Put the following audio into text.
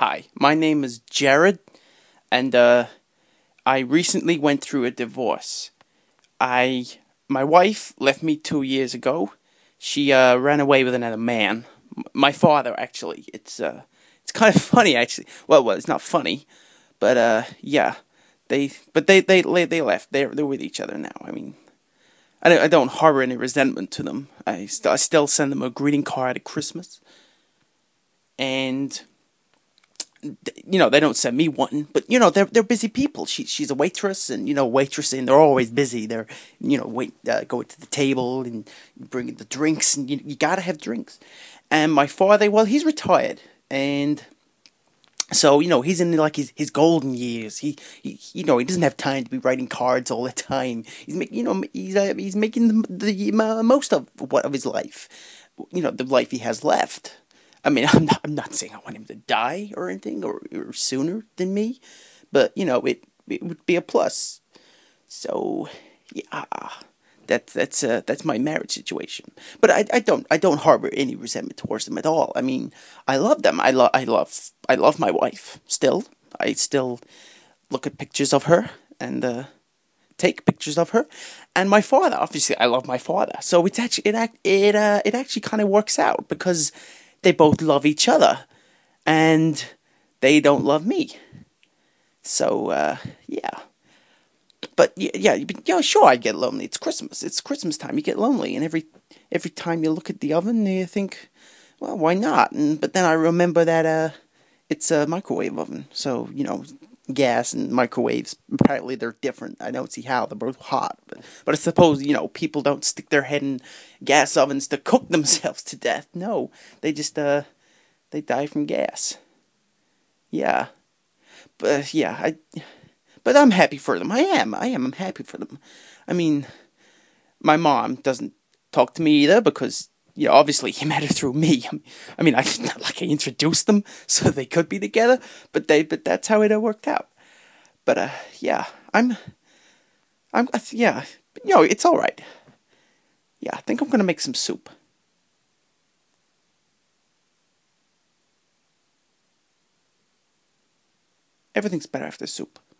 Hi, my name is Jared, and I recently went through a divorce. I My wife left me 2 years ago. She ran away with another man. My father, actually. It's kind of funny, actually. Well, it's not funny, but yeah. They left. They're with each other now. I mean, I don't harbor any resentment to them. I still send them a greeting card at Christmas, and they don't send me one, but they're busy people. She's a waitress, and waitressing, they're always busy. They're going to the table and bringing the drinks, and you gotta have drinks. And my father, well, he's retired, and so he's in like his golden years. He doesn't have time to be writing cards all the time. He's making the most of his life. The life he has left. I mean, I'm not saying I want him to die or anything, or sooner than me, but it would be a plus. So yeah, that's my marriage situation. But I don't harbor any resentment towards them at all. I mean, I love them. I love my wife still. I still look at pictures of her and take pictures of her. And my father, obviously, I love my father. So it actually kind of works out because they both love each other, and they don't love me. So yeah. But sure, I get lonely. It's Christmas. It's Christmas time. You get lonely, and every time you look at the oven, you think, well, why not? But then I remember that it's a microwave oven, so gas and microwaves, apparently they're different. I don't see how they're both hot, but I suppose people don't stick their head in gas ovens to cook themselves to death. No, they just they die from gas. Yeah, but yeah, but I'm happy for them. I'm happy for them. I mean, my mom doesn't talk to me either because obviously he met her through me. I mean, I not like I introduced them so they could be together, but that's how it worked out. But yeah, yeah, but, it's all right. Yeah, I think I'm gonna make some soup. Everything's better after soup.